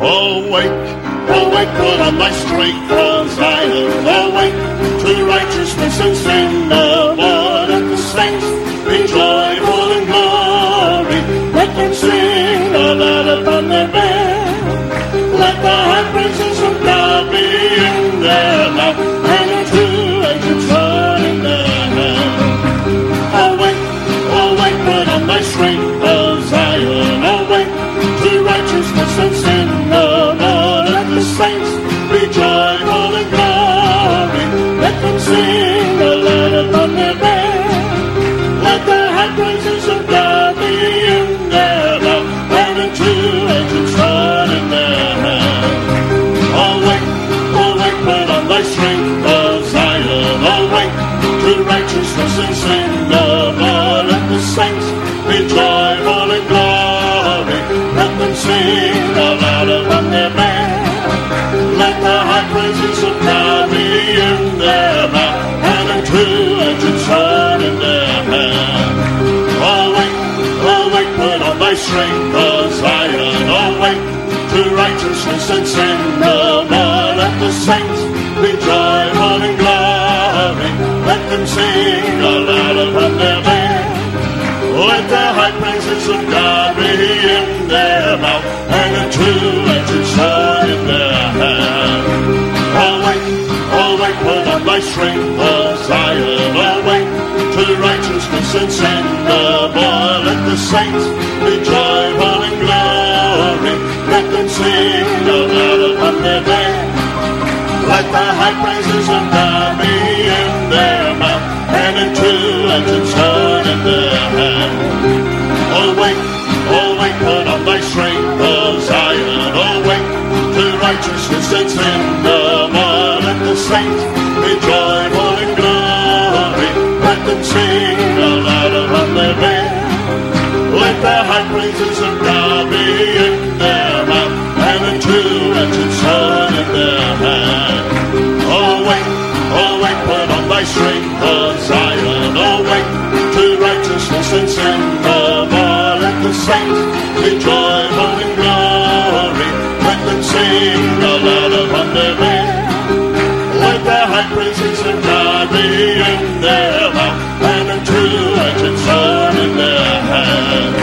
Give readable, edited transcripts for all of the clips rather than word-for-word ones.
Awake, put on thy strength, for Zion. Awake to righteousness and sing the Lord. Let the saints be joyful in glory. Let them sing aloud upon their bed. Let the high praises of God be in their mouth, and a two-edged sword in their hand. Awake, put on thy strength, for Zion. Awake to righteousness and sing the Lord. Let the saints be joyful in glory. Let them sing aloud upon their bed. Let the high praises of God be in their mouth, and a two-edged sword in their hand. Awake, put on thy strength, O Zion. Awake to righteousness and sing the Lord. Let the saints be joyful in glory. Let them sing aloud upon their bed. Let the high praises of God be in their mouth, and a two-edged sword in their hand. Awake, put on thy strength, O Zion. Awake to righteousness and sing the Lord. Let the saints be joyful in glory. Let them sing aloud upon their bed. Let the high praises of God be in their mouth, and a two-edged sword in their hand. Awake, put on thy strength, O Zion. Awake to righteousness and sing the Lord. Let the saints be joyful in glory. Let them sing aloud upon their bed. Let the high praises of God be in their mouth, and a two-edged sword in their hand. Awake, put on thy strength, O Zion. Awake to righteousness and sing the Lord. Let the saints be joyful in glory. Let them sing aloud upon their bed. Let the high praises of God be in their mouth, and a two-edged sword in their hand. Awake, put on thy strength, O Zion. Awake to righteousness and sing the Lord. Let the saints be joyful in glory. Let them sing aloud upon their bed. Let the high praises of God be in their mouth, and a two-edged sword in their hand.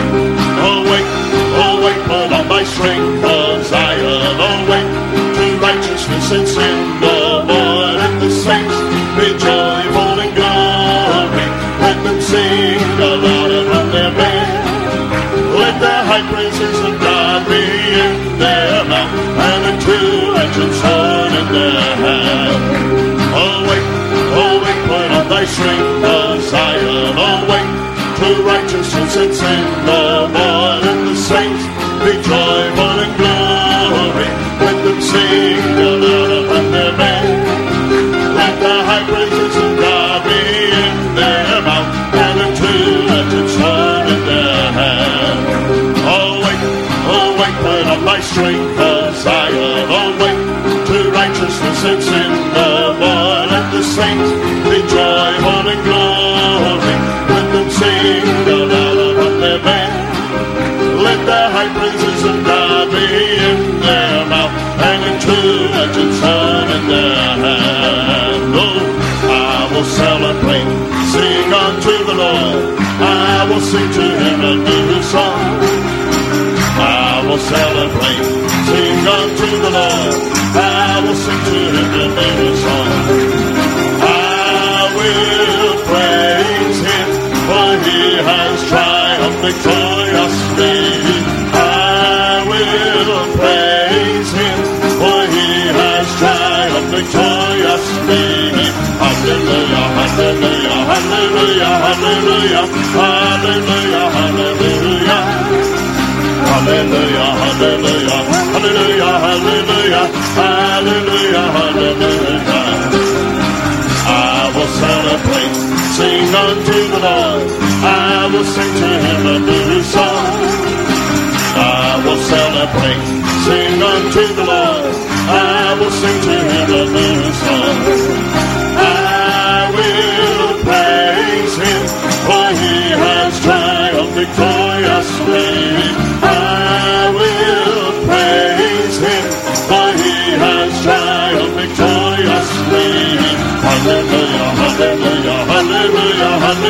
Awake, put on thy strength, O Zion. Awake to righteousness and sing the Lord. Let the saints be joyful in glory. Let them sing aloud upon their bed. Let the high praises of God be in their mouth, and a two-edged sword in their hand. Awake, put on thy strength, O Zion. Awake to righteousness and sing the Lord. Let the saints be joyful in glory. Let them sing aloud upon their bed. Let the high praises of God be in their mouth, and a two-edged sword in their hand. Awake, put on thy strength, O Zion. Awake to righteousness and sing the Lord. Let the saints be joyful in glory. Let them sing aloud upon their bed. Let the high praises of God be in their mouth, and a two-edged sword in their hand. Oh, I will celebrate, sing unto the Lord. I will sing to him a new song. I will celebrate, sing unto the Lord. I will sing to him a new song. I will praise him, for he has triumphed victoriously. I will praise him, for he has triumphed victoriously. Hallelujah, hallelujah, hallelujah, hallelujah, hallelujah, hallelujah. Hallelujah, hallelujah, hallelujah, hallelujah, hallelujah, hallelujah. I will celebrate, sing unto the Lord. I will sing to him a new song. I will celebrate, sing unto the Lord. I will sing to him a new song. I will praise him, for he has triumphed victoriously. I will praise him.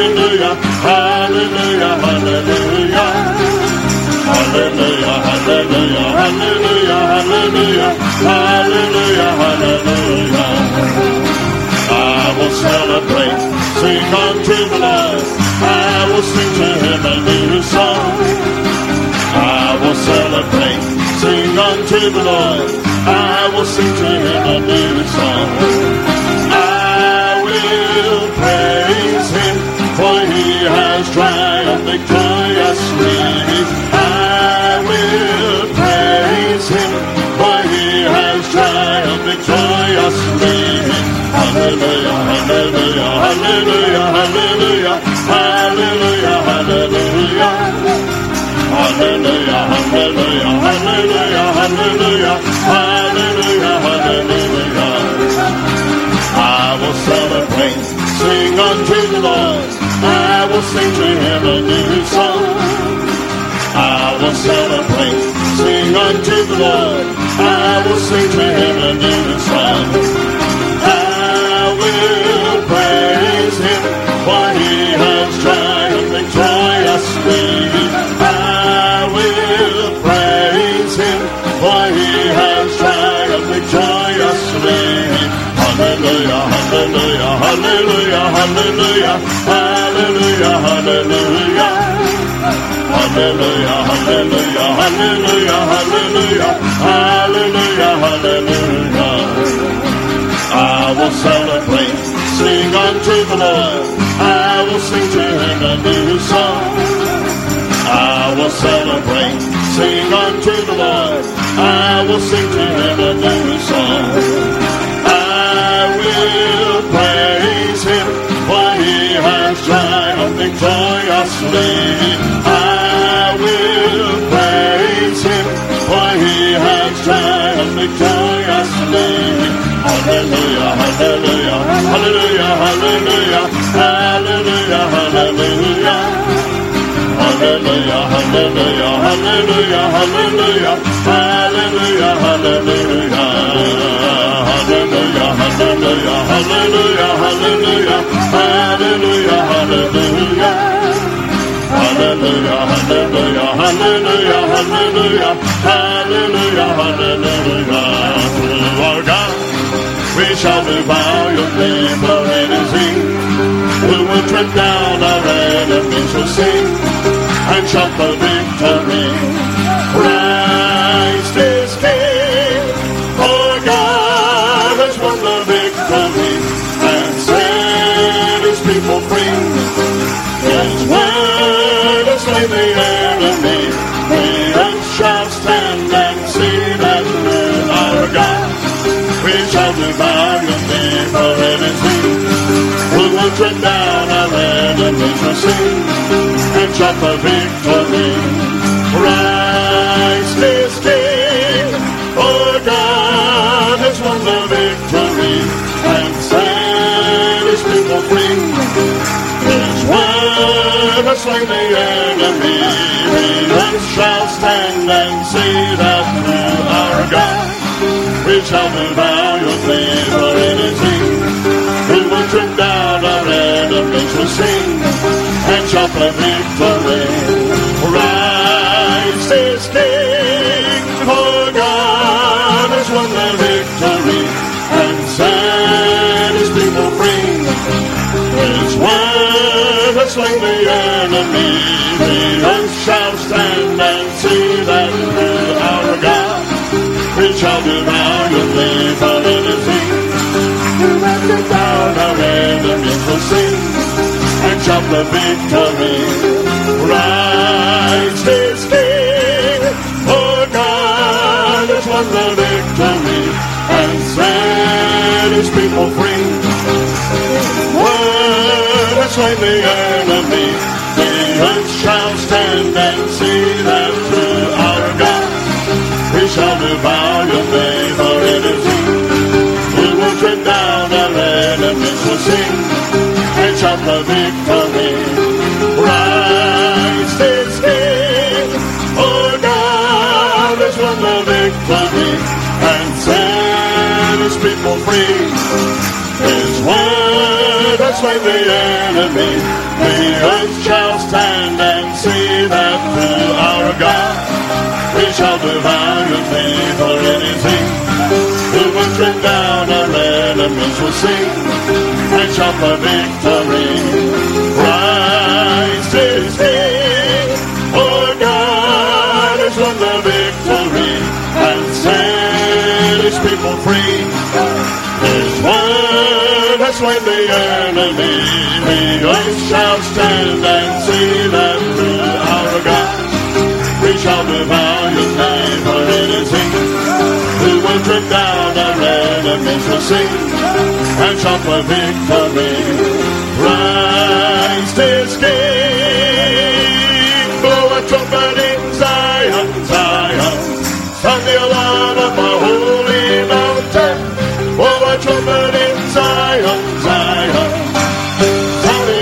hallelujah, hallelujah, hallelujah. Hallelujah, hallelujah, hallelujah, hallelujah, hallelujah, hallelujah. I will celebrate, sing unto the Lord. I will sing to him a new song. I will celebrate, sing unto the Lord. I will sing to him a new song. I will praise him, for he has triumphed victoriously. I will praise him, for he has triumphed victoriously. Hallelujah, hallelujah, hallelujah, hallelujah, hallelujah, hallelujah. Hallelujah, hallelujah, hallelujah, hallelujah, hallelujah, hallelujah. I will celebrate, sing unto the Lord. I will sing to him a new song. I will celebrate, sing unto the Lord. I will sing to him a new song. I will praise him, for he has triumphed victoriously. I will praise him, for he has triumphed victoriously. Hallelujah, hallelujah, hallelujah, hallelujah, hallelujah, hallelujah. Hallelujah, hallelujah, hallelujah, hallelujah, hallelujah, hallelujah. I will celebrate, sing unto the Lord. I will sing to him a new song. I will celebrate, sing unto the Lord. I will sing to him a new song. I will praise him, for he has triumphed victoriously. I will praise him, for he has triumphed victoriously. Hallelujah, hallelujah, hallelujah, hallelujah, hallelujah, hallelujah. Hallelujah, hallelujah, hallelujah, hallelujah, hallelujah, hallelujah. Hallelujah, hallelujah, hallelujah, hallelujah, hallelujah, hallelujah. Hallelujah, hallelujah, hallelujah, hallelujah, hallelujah, hallelujah. To our God we shall be valiantly praising. We will tread down our enemies, will sing and shout the victory. Christ is King, for God has won the victory and set his people free. His word has slain the enemy. We shall stand and see that through our God we shall be valiantly praising. We will tread down our enemies, will sing and shout the victory. Christ is King, for God has won the victory and set his people free. His word has slain the enemy. We shall stand and see that through our God we shall be valiantly praising. We will tread down our enemies, will sing and shout the victory. Christ is King, for God has won the victory and set his people free. His word has slain the enemy. We shall stand and see that through our God we shall be valiantly praising. We will tread down our enemies, will sing and shout the victory. Christ is King, for God has won the victory and set his people free. His word has slain the enemy. We shall stand and see that through our God we shall be valiantly praising. We will tread down our enemies, will sing and shout the victory. Christ is King, for God has won the victory and set his people free. His word has slain the enemy. The earth shall stand and see that through our God we shall do valiantly, for it is He who will trim down our enemies will sing and shout for victory. Christ is King, our God has won the victory and set His people free. His word has slain the enemy. The earth shall stand and see that through our God we shall do valiantly, for it is He who will trim down our enemies will sing and shout for victory. Christ is King. Blow a trumpet in Zion, Zion. Sound the alarm of my holy mountain. Blow a trumpet in Zion, Zion. Sound the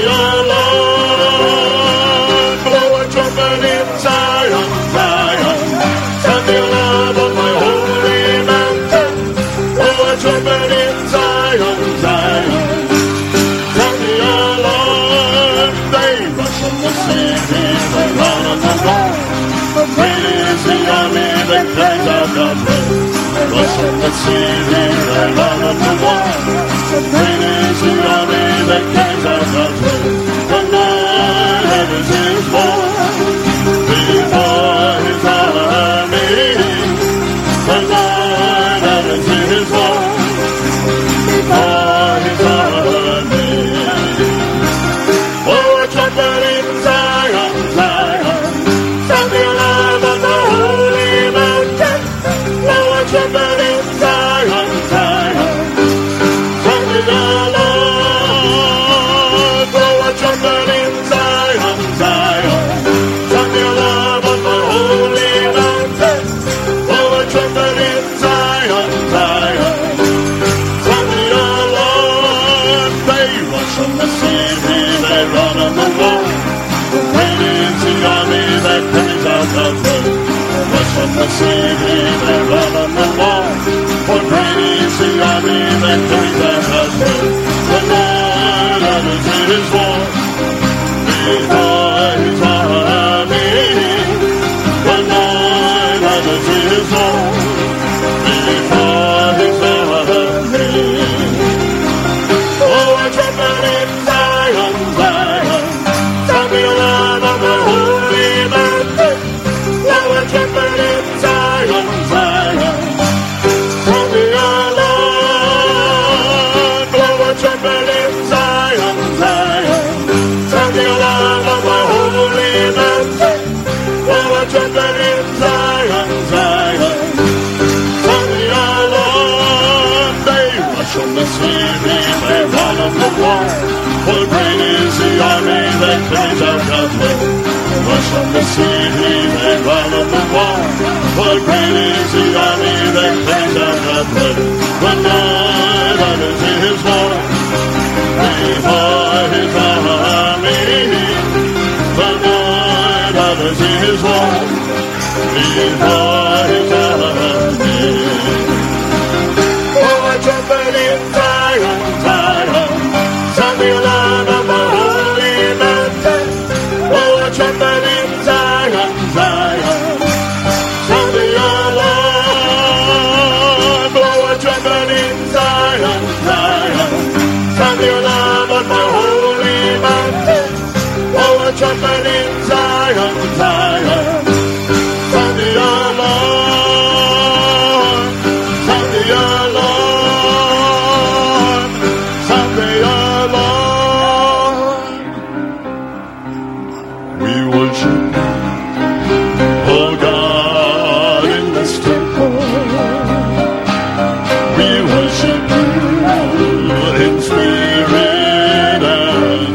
alarm. Blow a trumpet in Zion, Zion. Sound the alarm of my holy mountain. Blow a trumpet in Zion, Zion. Sound the alarm. They rush on the city, they run on the wall. Great is the army that cries out God's word. Rush on the city, they run on the wall. Great is the army that cries out God's word. The Lord heavens His war before His army. The Lord heavens His war before His army. Oh, a trumpet in Zion, Zion. Sound the alarm of the holy mountain. Oh, a trumpet in Zion, Zion. Sound the alarm. Oh, a trumpet in Zion, Zion. Sound the alarm of the holy mountain. Oh, a trumpet in Zion, Zion. Sound the alarm. They rush on the city, they run on the wall. Great is the army that cries out God's word. Rush on the city, they run on the wall. For great is the army that cries out God's word. The Lord honors His war before His army. The Lord honors His war before His army. Oh, a trumpet in Zion, Zion. Sound the alarm of the holy mountain. Blow a trumpet in Zion, Zion. Sound the alarm. Blow a trumpet in Zion, Zion. Sound the alarm of the holy mountain. Blow a trumpet in Zion, Zion. Sound the alarm. They rush on the city, they run on the wall. For great is the army that cries out God's word. Rush on the city, they run on the wall. For great is the army that cries out God's word. The Lord honors His war before His army. The Lord honors His war before His army. Oh, a trumpet in Zion, Zion. Sound the alarm of the holy mountain. Oh, a trumpet in Zion, Zion. Sound the alarm. Blow a trumpet in Zion, Zion. Sound the alarm of the holy mountain. Oh, a trumpet in Zion, Zion. Sound the alarm. Sound the alarm. Sound the alarm. We worship You, oh God, in this temple. We worship You in spirit and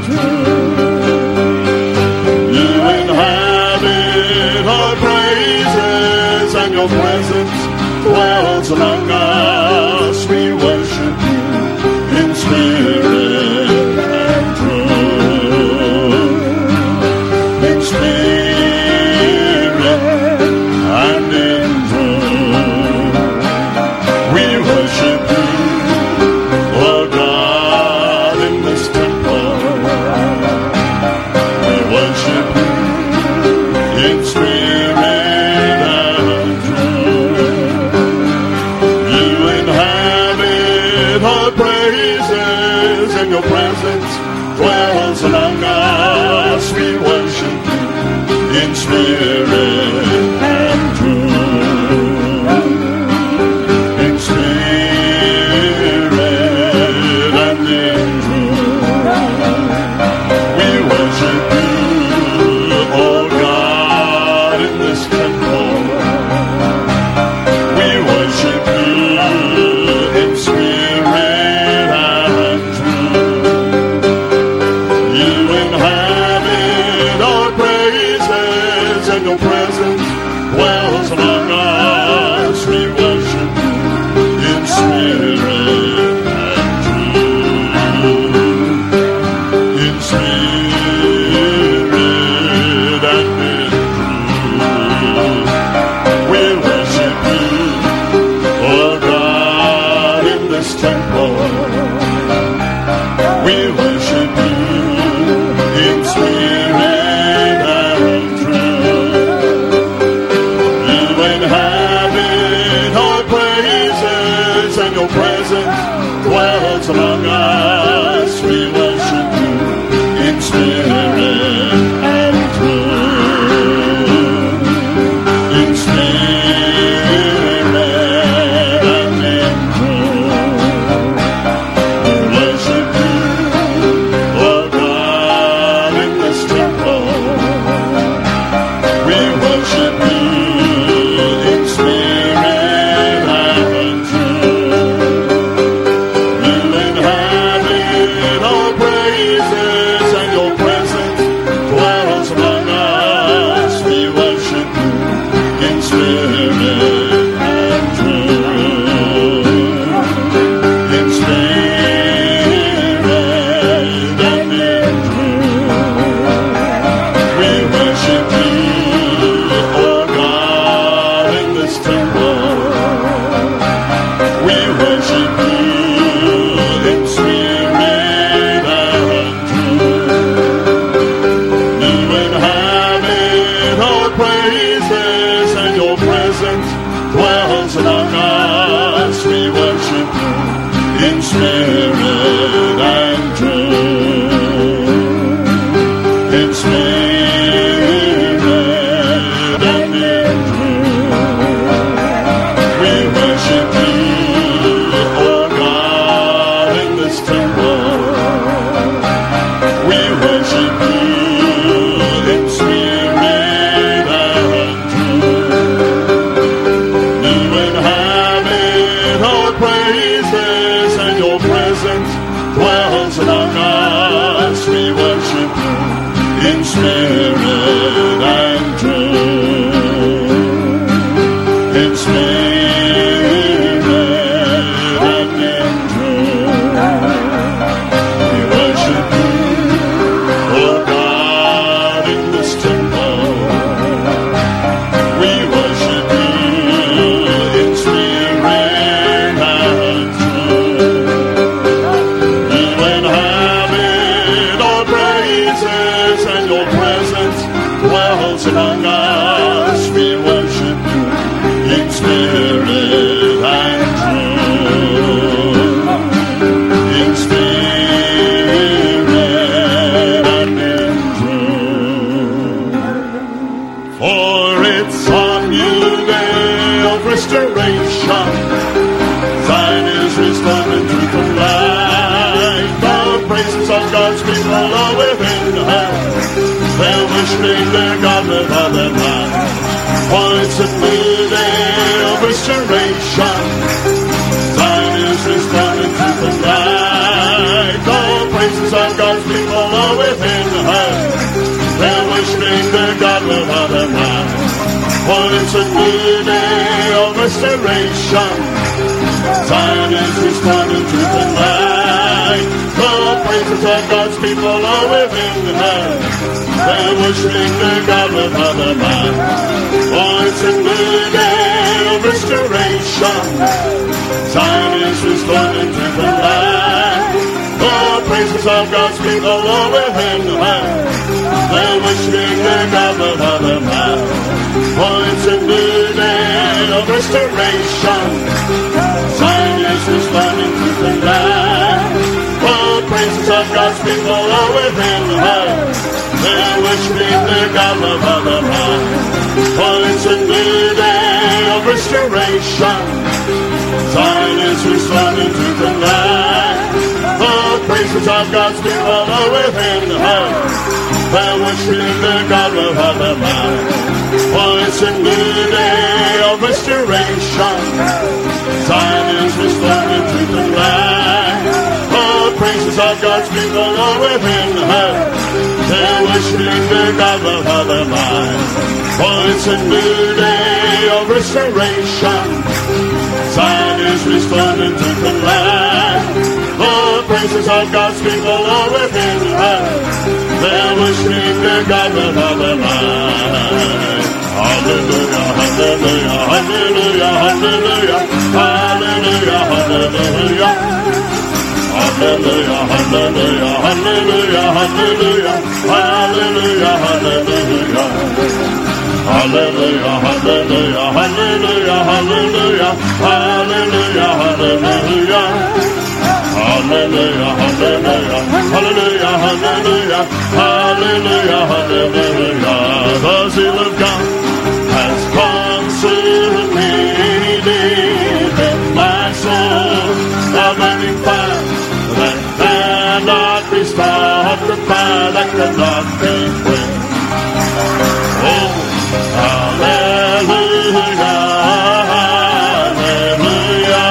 truth. You inhabit our praises, and Your presence dwells among us. We worship You in spirit and truth. In spirit and in truth. We worship You, oh God, in this temple. we worship you in spirit and truth. In spirit and in truth. We worship you, oh God, in this temple. We worship you in spirit and truth. You inhabit our praises, and your presence dwells among us. We worship you in spirit and truth. In spirit and in truth. We worship you, oh God, in this temple. We worship you in spirit and truth. You inhabit our praises, and your presence dwells among us. We worship you in spirit and truth. In spirit and in truth. We worship you, oh God, in this temple. We worship you in spirit and truth. You inhabit our praises, and your presence dwells among us. We worship you in spirit and truth. In spirit and in truth. We worship you, oh God, in this temple. We worship you in spirit and truth. You inhabit our praises, and your presence dwells among us. We worship you in spirit and truth. In spirit and in truth. We worship you, oh God, in this temple. We worship you in spirit and truth. You inhabit our praises, and your presence dwells among us. We worship you in spirit and truth. In spirit and in truth. For it's on you day of restoration. Zion is restored in truth and light. The praises of God's people are within her. They're worshiping their God with all their might. For it's a new day of restoration. Zion is restored in truth and light. The praises of God's people are within her. They're worshiping their God with all their might. For it's a new day of restoration. Zion is restored in truth and light. The praises of God's people are within her. They're worshiping their God with all their might. For it's a new day of restoration. Zion is restored in truth and light. The praises of God's people are within her. They're worshiping their God with all their might. For it's a new day of restoration. Zion is restored in truth and light. The praises of God's people are within her. They're worshiping their God with all their might. For it's a new day of restoration. Zion is restored in truth and light. The praises of God's people are within her. They're worshiping their God with all their might. For it's a new day of restoration. Zion is restored in truth and light. The praises of God's people are within her. They're worshiping their God with all their might. For it's a new day of restoration. cornerstone into the land. The praises of God's people are within the land. They're worshiping their God with all their might. Hallelujah, hallelujah, hallelujah, hallelujah, hallelujah, hallelujah. Hallelujah, hallelujah, hallelujah, hallelujah, hallelujah, hallelujah. Hallelujah, hallelujah, hallelujah, hallelujah, hallelujah, hallelujah. Hallelujah, hallelujah, hallelujah, hallelujah, hallelujah, hallelujah. The zeal of God has consumed me deep in my soul. A burning fire that cannot be stopped, the fire that cannot be quenched. Oh, hallelujah, hallelujah,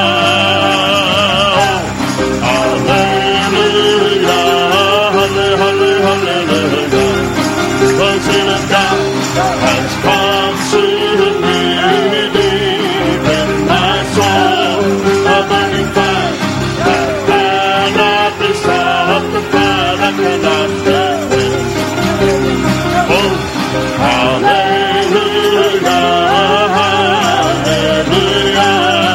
hallelujah, hallelujah. The zeal of God has consumed me deep in my soul. A burning fire that cannot be stopped, the fire that cannot be quenched. Oh, hallelujah, hallelujah,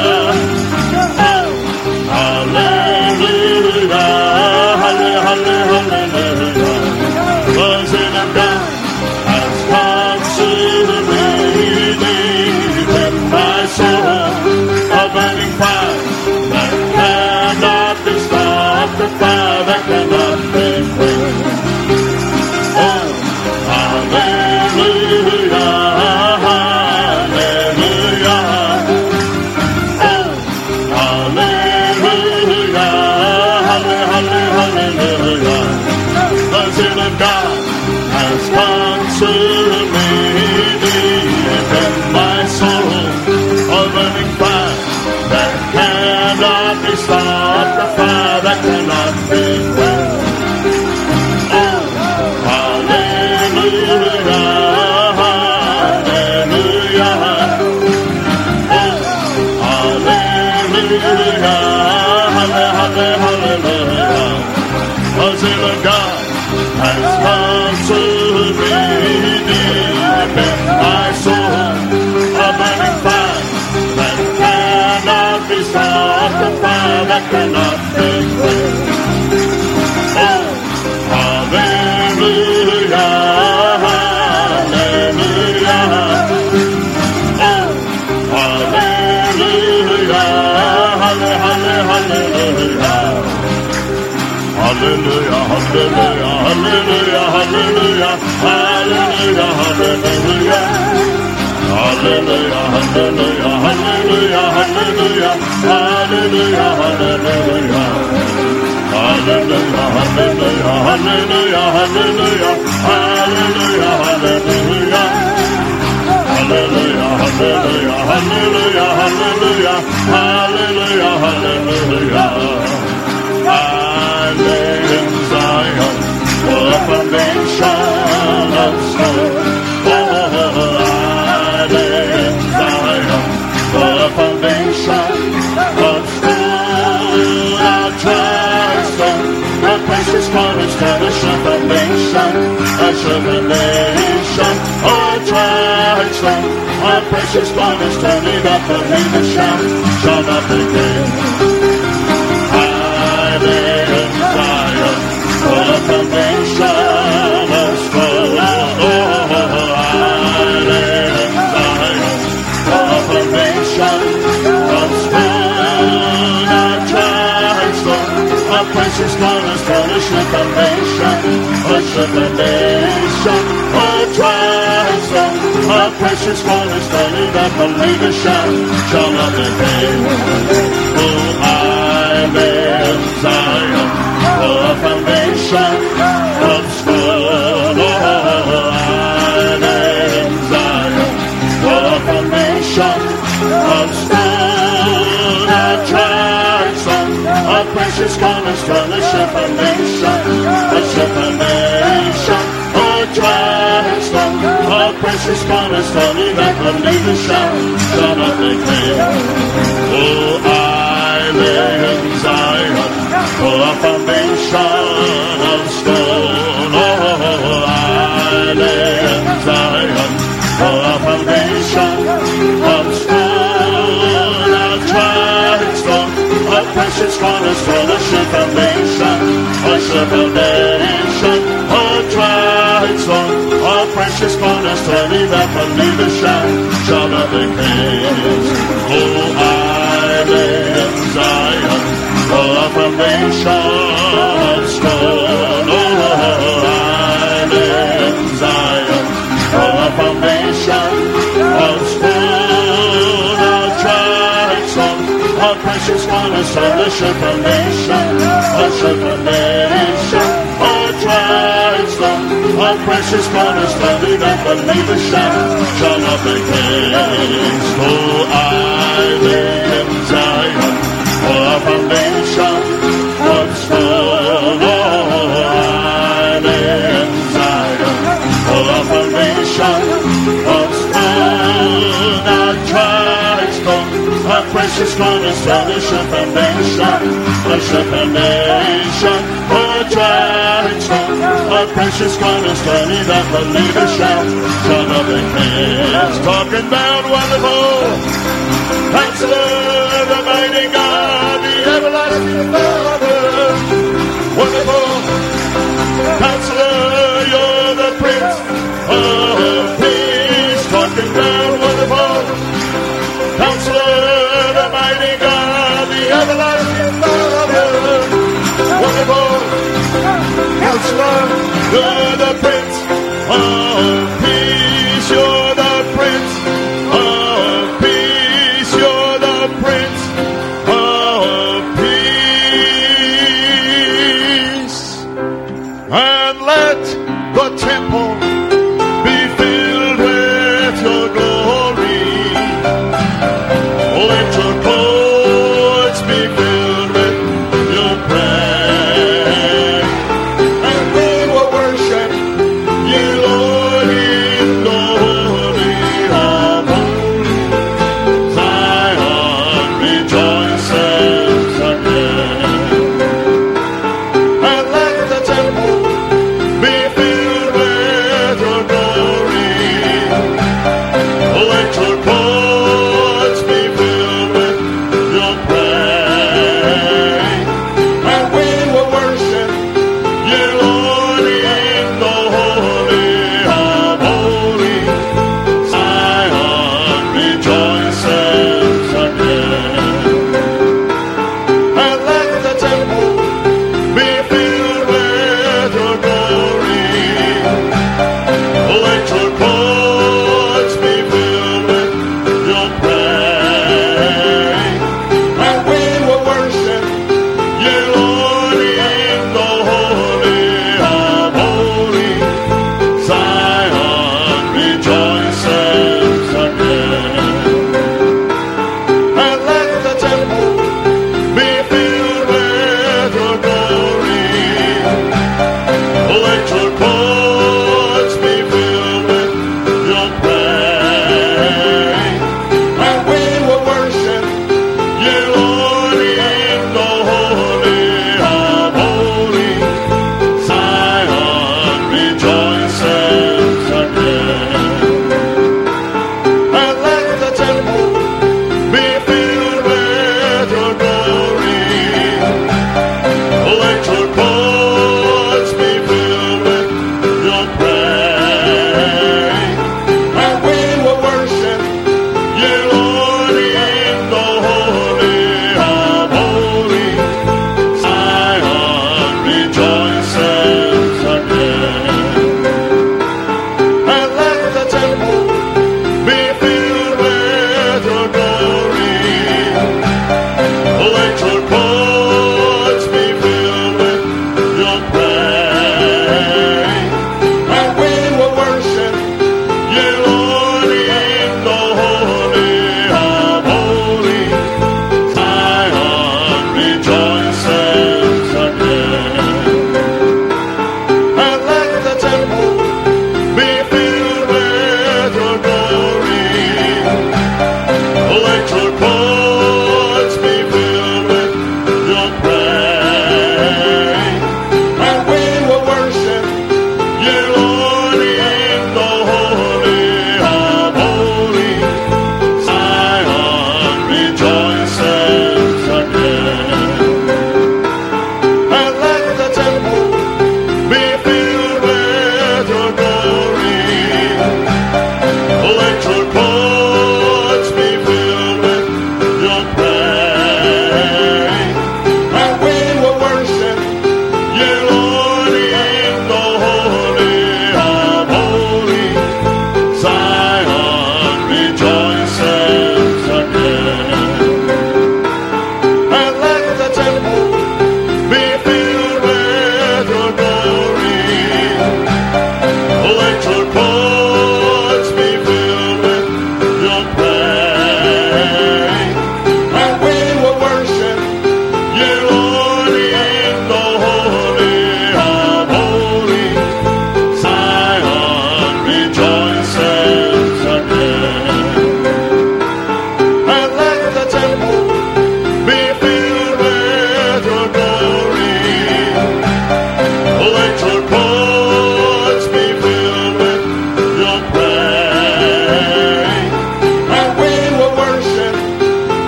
hallelujah, hallelujah. The zeal of God has consumed me deep in my soul. A burning fire that cannot be stopped, the fire that cannot be quenched. Oh, hallelujah, hallelujah, oh, hallelujah, hallelujah. The zeal of God has consumed me deep in my soul. A burning fire that cannot be stopped, the fire that cannot be quenched. Oh, hallelujah, hallelujah, oh, hallelujah, hallelujah. The zeal of God has consumed me deep in my soul. A burning fire that cannot be stopped, the fire that cannot be quenched. Oh, hallelujah, hallelujah, oh, hallelujah, hallelujah. Hallelujah, hallelujah, hallelujah, hallelujah, hallelujah, hallelujah. Hallelujah, hallelujah, hallelujah, hallelujah, hallelujah, hallelujah. Hallelujah, hallelujah, hallelujah, hallelujah, hallelujah, hallelujah. Hallelujah, hallelujah, hallelujah, hallelujah, hallelujah, hallelujah. I lay in Zion for a foundation of stone. Oh, I lay in Zion for a foundation of stone. I'll try stone, a precious cornerstone, a sure foundation, a sure foundation. Oh, try stone, a precious cornerstone, that believers shall not be great. I lay in Zion for a foundation of stone. Oh, I lay in Zion for a foundation of stone. I try stone, a precious cornerstone, a sure foundation, a sure foundation. Oh, try stone, a precious cornerstone, that believers shall not be great. Oh, I lay in Zion for a foundation of stone. Oh, I lay in Zion for a foundation of stone. I tried some, a precious cornerstone, a sure foundation, a sure foundation. Oh, tried some, a precious cornerstone, that believers shall not be clear. Oh, I precious cornerstone, a sure foundation, a sure foundation, a tried stone, a precious cornerstone, he that believeth shall not be cast. Oh, I lay in Zion, a foundation stone. Oh, I lay in Zion, a foundation of stone, a tried stone, a precious cornerstone, a sure foundation, a sure foundation, a tried stone, a precious cornerstone, he that believeth shall not be cast. Oh, I lay in Zion, a foundation of stone. Oh, I lay in Zion, a foundation of stone, a tried stone, a precious cornerstone, a sure foundation, a sure foundation, a tried stone, a precious cornerstone, he that believeth shall not be cast. Talking about wonderful Counselor, the mighty God, the everlasting Father, wonderful Counselor, you're the Prince of Peace. Talking about wonderful Counselor, the mighty God, the everlasting Father, wonderful Counselor, you're the Prince of Peace. You're the Prince of Peace. You're the Prince of Peace. And let the temple be filled with your glory. Let your courts be filled with your praise. And we will worship you, Lord, in glory of Zion. Rejoice.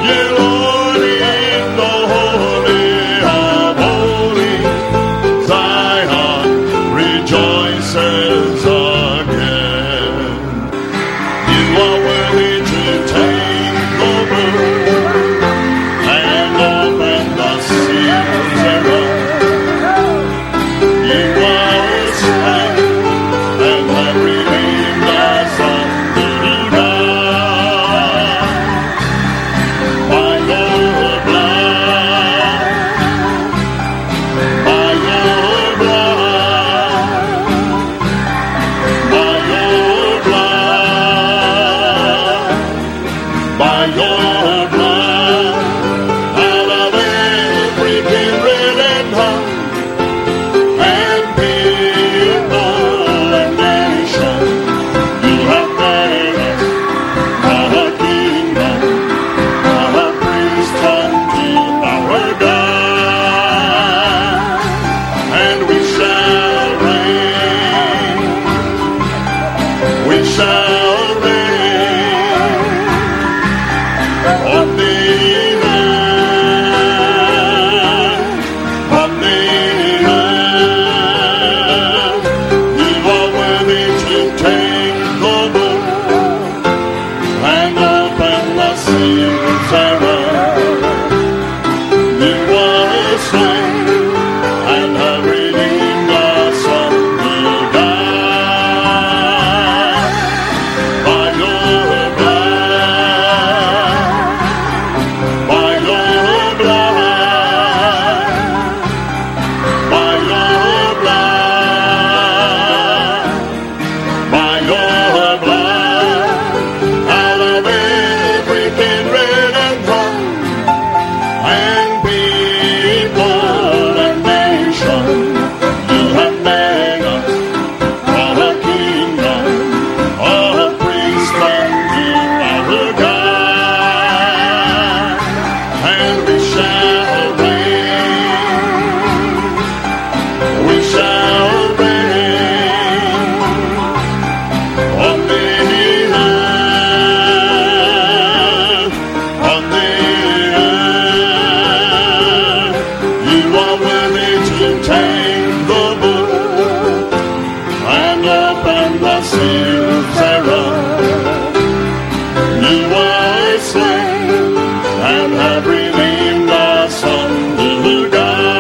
Ye Lord, in the holy of holies, Zion rejoices again. You are worthy to take the book and open the seals thereof. You are slain and have redeemed us unto God. By your blood, by your blood, by your blood, by your blood, out of every kindred and tongue and people and nation, you have made us a kingdom, a priest unto our God, and we shall reign, we shall reign on the earth, on the earth. You are worthy to take the book and open the seals thereof. You were slain and have redeemed us unto God. By your blood, by your blood, by your blood, by your blood, out of every kindred and tongue and people and nation, you have made us a kingdom, a priest unto our God, and we shall reign, we shall reign on the earth, on the earth. You are worthy to take the book and open the seals thereof. You were slain and have redeemed us unto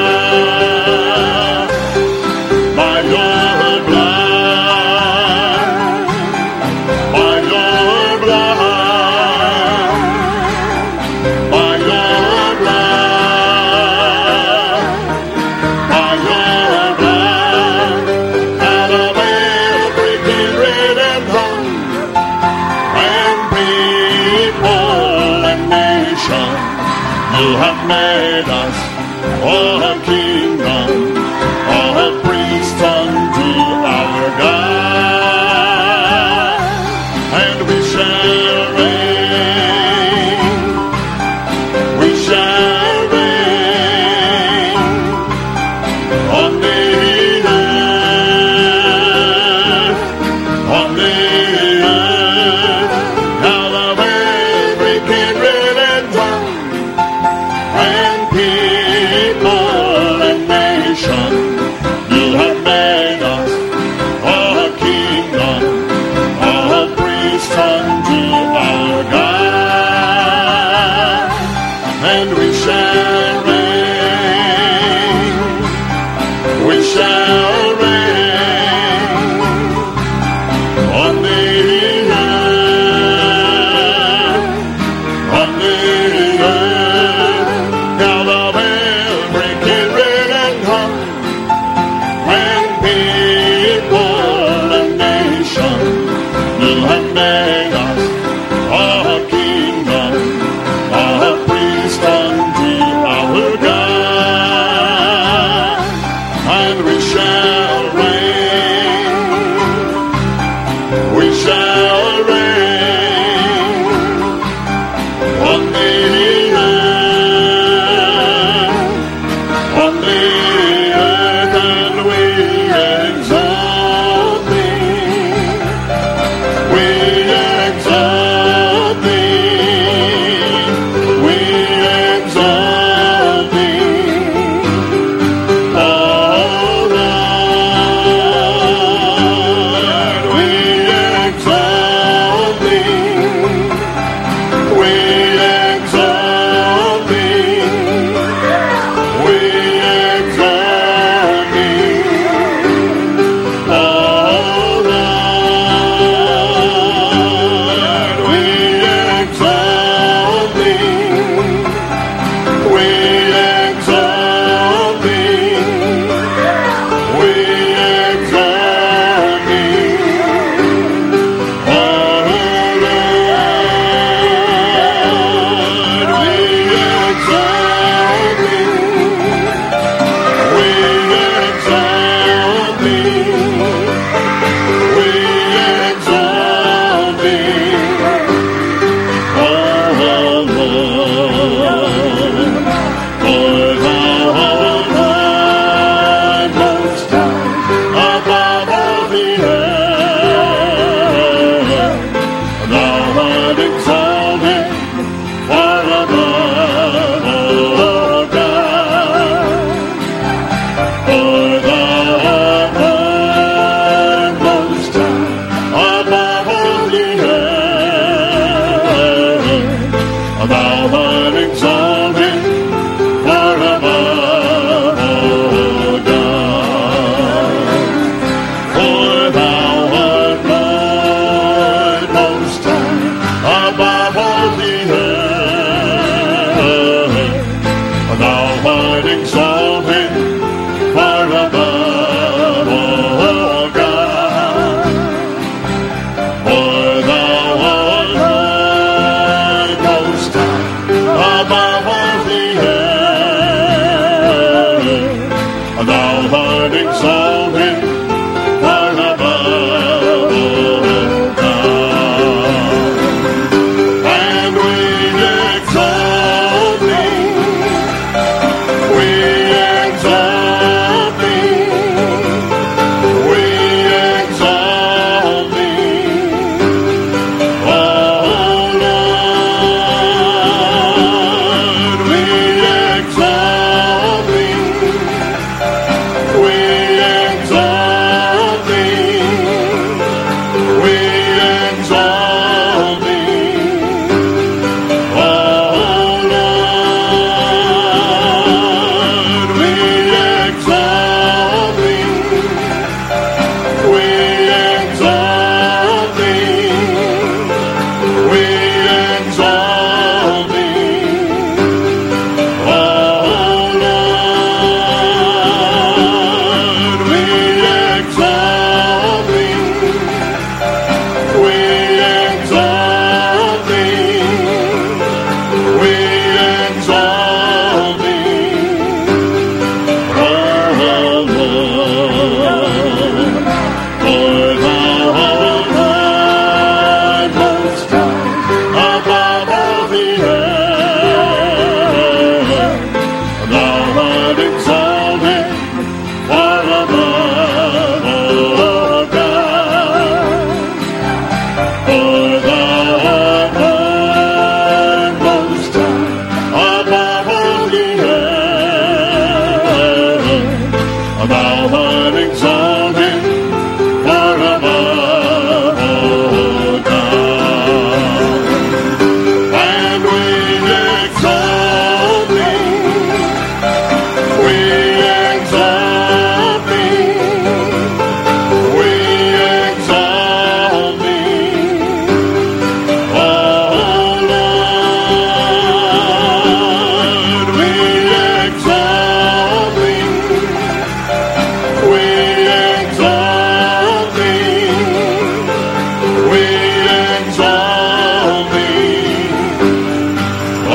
God. By your blood, by your blood, by your blood, by your blood, out of every kindred and tongue and people and nation, you have made us all a kingdom, all a priest unto our God, and we shall reign, we shall reign on the earth, on the earth, out of every kindred and tongue and people and nation. above all the earth. Thou art exalted far above all God, and we exalt thee, we exalt thee, we exalt thee, oh Lord, we exalt thee, we exalt thee, we exalt thee, oh Lord, we exalt thee, we exalt thee, we exalt thee, oh Lord, we exalt thee, we exalt thee, we exalt thee, oh Lord, for thou art high, most high, above all the earth. Thou art exalted far above all God, for thou art high, most high, above all the earth. Thou art exalted far above all God, and we exalt thee, we exalt thee, we exalt thee, oh Lord, we exalt thee, we exalt thee, we exalt thee, oh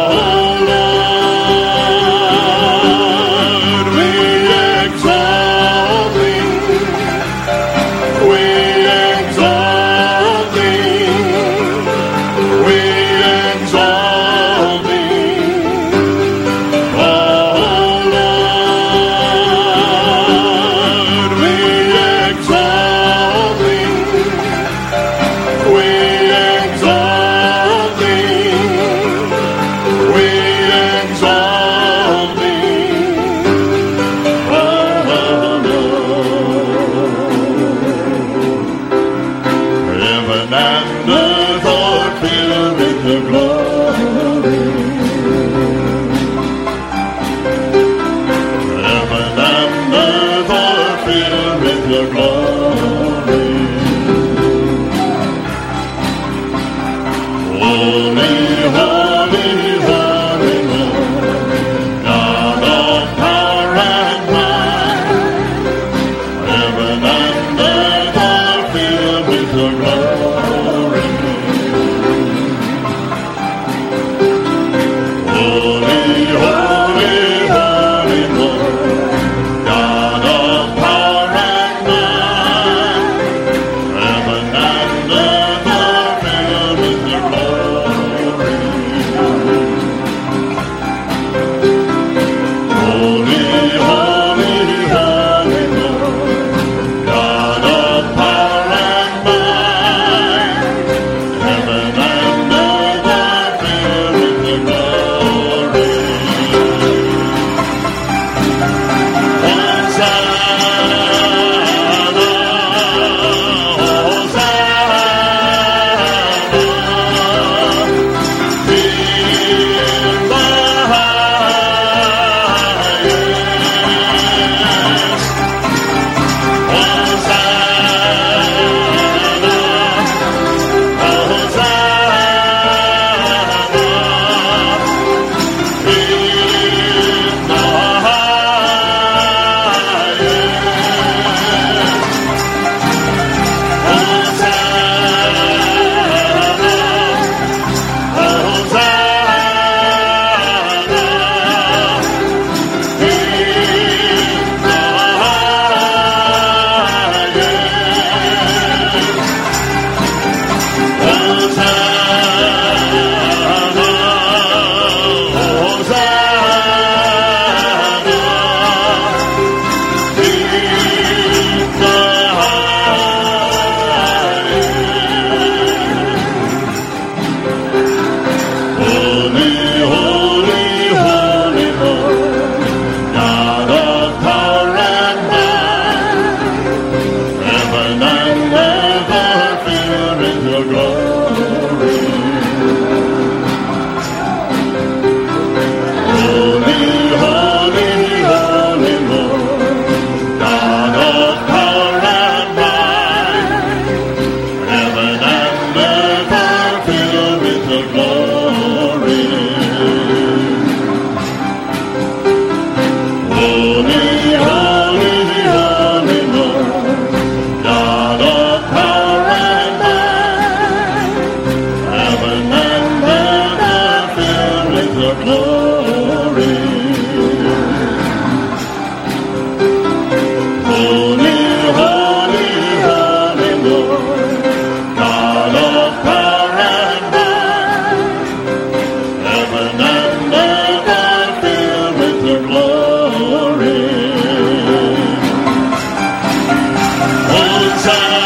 Lord, we exalt thee, we exalt thee, we exalt thee, oh Lord, we exalt thee, we exalt thee, we exalt thee, oh Lord. Heaven and earth are filled with your glory. Heaven and earth are filled with your glory. Holy, holy, holy, glory. Holy, holy, holy Lord, God of power and might, heaven and earth are filled with your glory. Hosanna.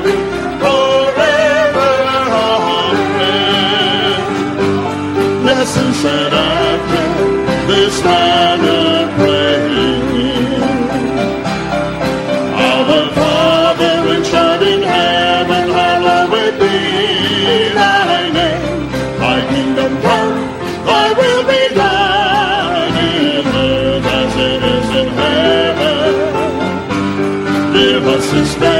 glory forever. Amen. Listen, said after this manner praying, Our Father which art in heaven, hallowed be thy name. Thy kingdom come, thy will be done in earth as it is in heaven. Give us this day